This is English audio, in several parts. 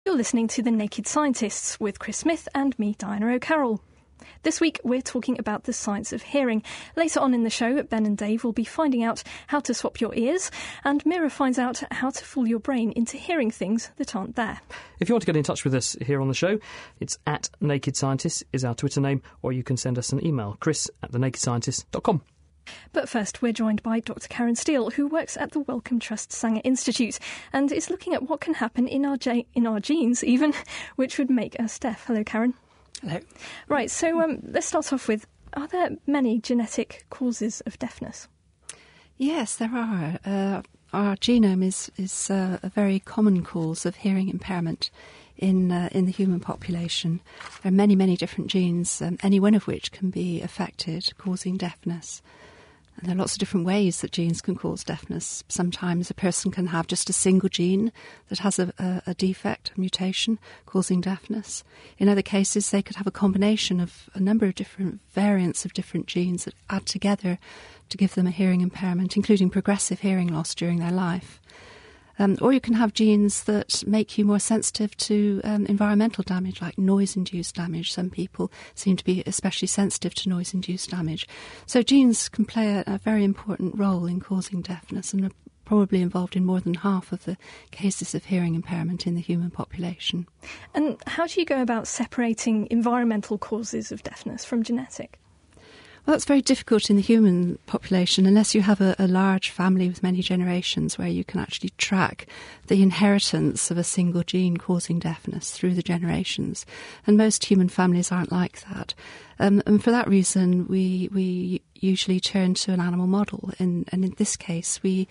You're listening to The Naked Scientists with Chris Smith and me, Diana O'Carroll. This week we're talking about the science of hearing. Later on in the show, Ben and Dave will be finding out how to swap your ears, and Mira finds out how to fool your brain into hearing things that aren't there. If you want to get in touch with us here on the show, it's at Naked Scientists is our Twitter name, or you can send us an email, chris@thenakedscientist.com. But first, we're joined by Dr. Karen Steele, who works at the Wellcome Trust Sanger Institute and is looking at what can happen in our genes, even, which would make us deaf. Hello, Karen. Hello. Right, so let's start off with, are there many genetic causes of deafness? Yes, there are. Our genome is a very common cause of hearing impairment in the human population. There are many, many different genes, any one of which can be affected, causing deafness. And there are lots of different ways that genes can cause deafness. Sometimes a person can have just a single gene that has a defect, a mutation, causing deafness. In other cases, they could have a combination of a number of different variants of different genes that add together to give them a hearing impairment, including progressive hearing loss during their life. Or you can have genes that make you more sensitive to environmental damage, like noise-induced damage. Some people seem to be especially sensitive to noise-induced damage. So genes can play a very important role in causing deafness and are probably involved in more than half of the cases of hearing impairment in the human population. And how do you go about separating environmental causes of deafness from genetic? Well, that's very difficult in the human population unless you have a large family with many generations where you can actually track the inheritance of a single gene causing deafness through the generations. And most human families aren't like that. And for that reason, we usually turn to an animal model. And in this case, we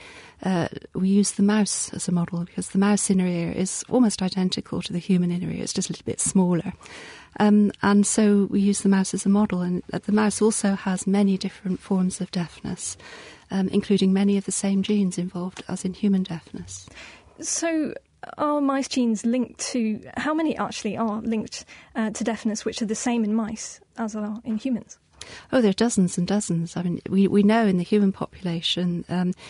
use the mouse as a model because the mouse inner ear is almost identical to the human inner ear. It's just a little bit smaller. And so we use the mouse as a model. And the mouse also has many different forms of deafness, including many of the same genes involved as in human deafness. So are mice genes linked to, how many actually are linked to deafness which are the same in mice as are in humans? Oh, there are dozens and dozens. I mean, we know in the human population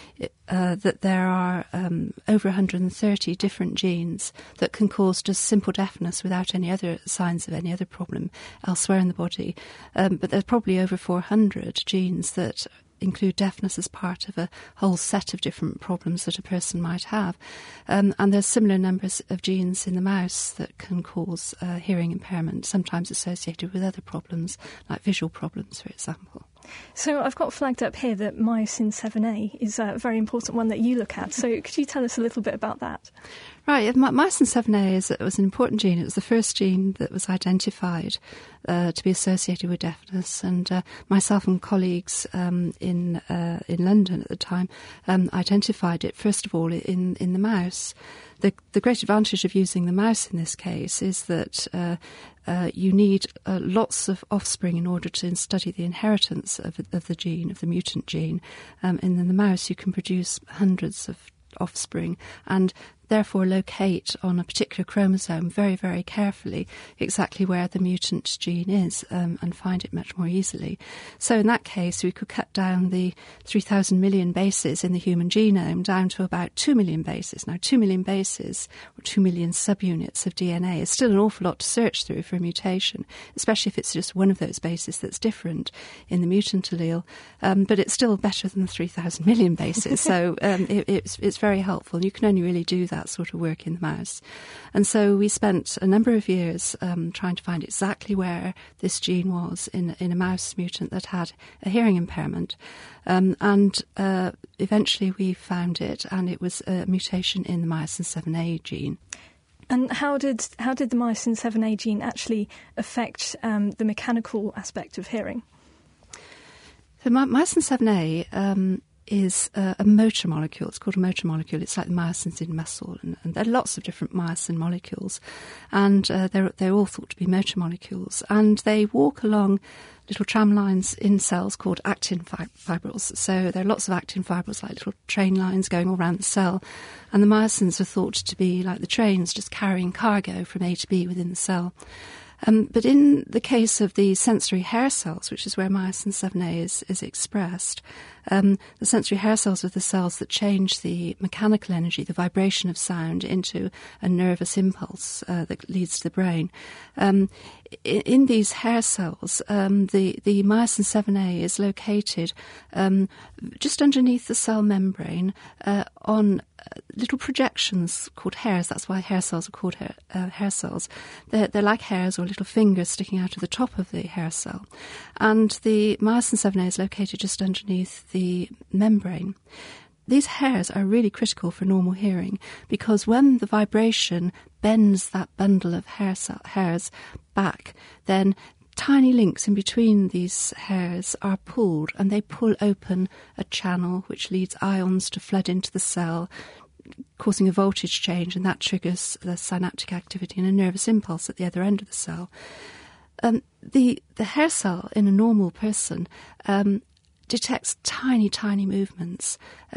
that there are over 130 different genes that can cause just simple deafness without any other signs of any other problem elsewhere in the body. But there's probably over 400 genes that include deafness as part of a whole set of different problems that a person might have. And there's similar numbers of genes in the mouse that can cause hearing impairment, sometimes associated with other problems, like visual problems, for example. So I've got flagged up here that myosin 7A is a very important one that you look at. So could you tell us a little bit about that? Right, myosin 7A was an important gene. It was the first gene that was identified to be associated with deafness, and myself and colleagues in London at the time identified it first of all in the mouse. The great advantage of using the mouse in this case is that you need lots of offspring in order to study the inheritance of the gene, of the mutant gene. And in the mouse you can produce hundreds of offspring and therefore locate on a particular chromosome very, very carefully exactly where the mutant gene is and find it much more easily. So in that case, we could cut down the 3,000 million bases in the human genome down to about 2 million bases. Now, 2 million bases, or 2 million subunits of DNA, is still an awful lot to search through for a mutation, especially if it's just one of those bases that's different in the mutant allele. But it's still better than the 3,000 million bases, so it's very helpful. You can only really do that sort of work in the mouse. And so we spent a number of years trying to find exactly where this gene was in a mouse mutant that had a hearing impairment. And eventually we found it, and it was a mutation in the myosin 7A gene. And how did the myosin 7A gene actually affect the mechanical aspect of hearing? So myosin 7A is a motor molecule. It's called a motor molecule. It's like the myosins in muscle, and there are lots of different myosin molecules, and they're all thought to be motor molecules, and they walk along little tram lines in cells called actin fibrils. So there are lots of actin fibrils, like little train lines going all around the cell, and the myosins are thought to be like the trains, just carrying cargo from A to B within the cell. But in the case of the sensory hair cells, which is where myosin 7a is expressed, the sensory hair cells are the cells that change the mechanical energy, the vibration of sound, into a nervous impulse that leads to the brain. In these hair cells, the myosin 7a is located just underneath the cell membrane on little projections called hairs. That's why hair cells are called hair cells. They're like hairs or little fingers sticking out of the top of the hair cell. And the myosin 7a is located just underneath the membrane. These hairs are really critical for normal hearing because when the vibration bends that bundle of hairs back, then tiny links in between these hairs are pulled and they pull open a channel which leads ions to flood into the cell, causing a voltage change, and that triggers the synaptic activity and a nervous impulse at the other end of the cell. The hair cell in a normal person detects tiny movements,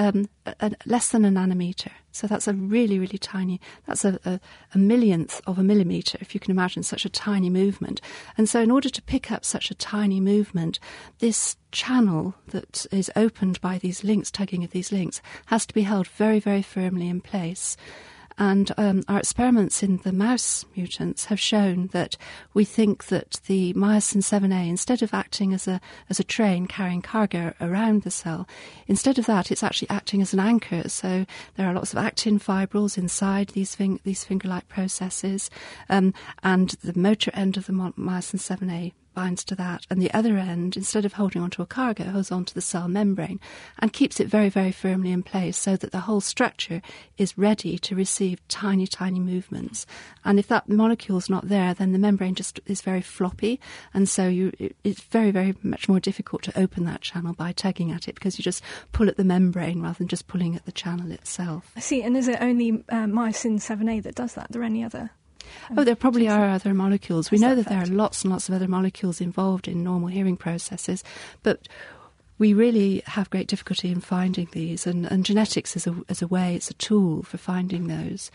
less than a nanometer. So that's a really, really tiny, that's a millionth of a millimetre, if you can imagine such a tiny movement. And so in order to pick up such a tiny movement, this channel that is opened by these links, tugging at these links, has to be held very, very firmly in place. And our experiments in the mouse mutants have shown that we think that the myosin 7a, instead of acting as a train carrying cargo around the cell, instead of that, it's actually acting as an anchor. So there are lots of actin fibrils inside these finger-like processes, and the motor end of the myosin 7a binds to that, and the other end, instead of holding onto a cargo, holds onto the cell membrane and keeps it very, very firmly in place so that the whole structure is ready to receive tiny movements. And if that molecule's not there, then the membrane just is very floppy, and so it's very, very much more difficult to open that channel by tugging at it because you just pull at the membrane rather than just pulling at the channel itself. I see, and is it only myosin 7a that does that? Are there any other? There probably are other molecules. We know that there are lots and lots of other molecules involved in normal hearing processes, but we really have great difficulty in finding these, and genetics is a way, it's a tool for finding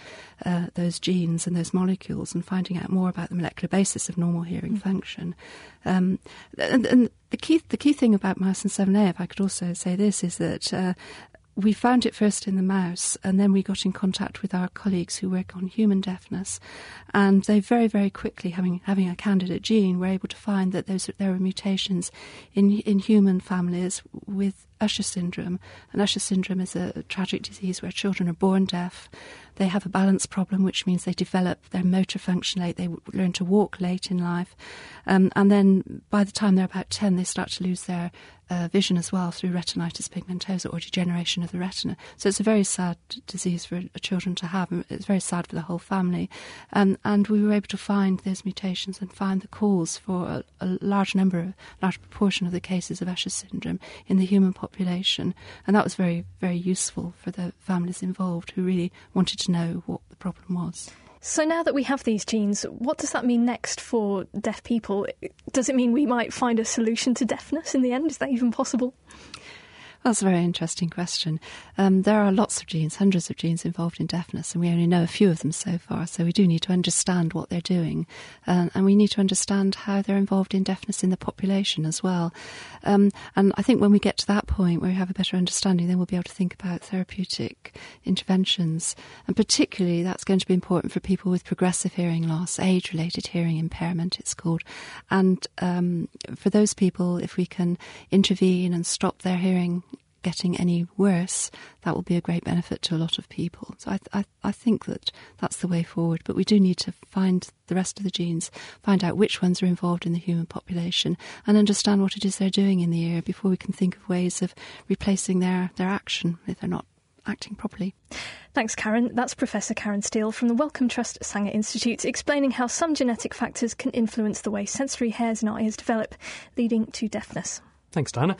those genes and those molecules and finding out more about the molecular basis of normal hearing function. And the key thing about myosin 7a, if I could also say this, is that we found it first in the mouse, and then we got in contact with our colleagues who work on human deafness, and they very, very quickly, having a candidate gene, were able to find that there were mutations in human families with Usher syndrome. And Usher syndrome is a tragic disease where children are born deaf. They have a balance problem, which means they develop their motor function late. They learn to walk late in life. And then by the time they're about 10, they start to lose their vision as well through retinitis pigmentosa or degeneration of the retina. So it's a very sad disease for children to have. It's very sad for the whole family. And we were able to find those mutations and find the cause for a large proportion of the cases of Usher syndrome in the human population. And that was very, very useful for the families involved who really wanted to know what the problem was. So now that we have these genes, what does that mean next for deaf people? Does it mean we might find a solution to deafness in the end? Is that even possible? That's a very interesting question. There are lots of genes, hundreds of genes involved in deafness, and we only know a few of them so far, so we do need to understand what they're doing. And we need to understand how they're involved in deafness in the population as well. And I think when we get to that point where we have a better understanding, then we'll be able to think about therapeutic interventions. And particularly that's going to be important for people with progressive hearing loss, age-related hearing impairment, it's called. And for those people, if we can intervene and stop their hearing getting any worse, that will be a great benefit to a lot of people. So I think that that's the way forward. But we do need to find the rest of the genes, find out which ones are involved in the human population, and understand what it is they're doing in the ear before we can think of ways of replacing their action if they're not acting properly. Thanks, Karen. That's Professor Karen Steele from the Wellcome Trust Sanger Institute, explaining how some genetic factors can influence the way sensory hairs in our ears develop, leading to deafness. Thanks, Diana.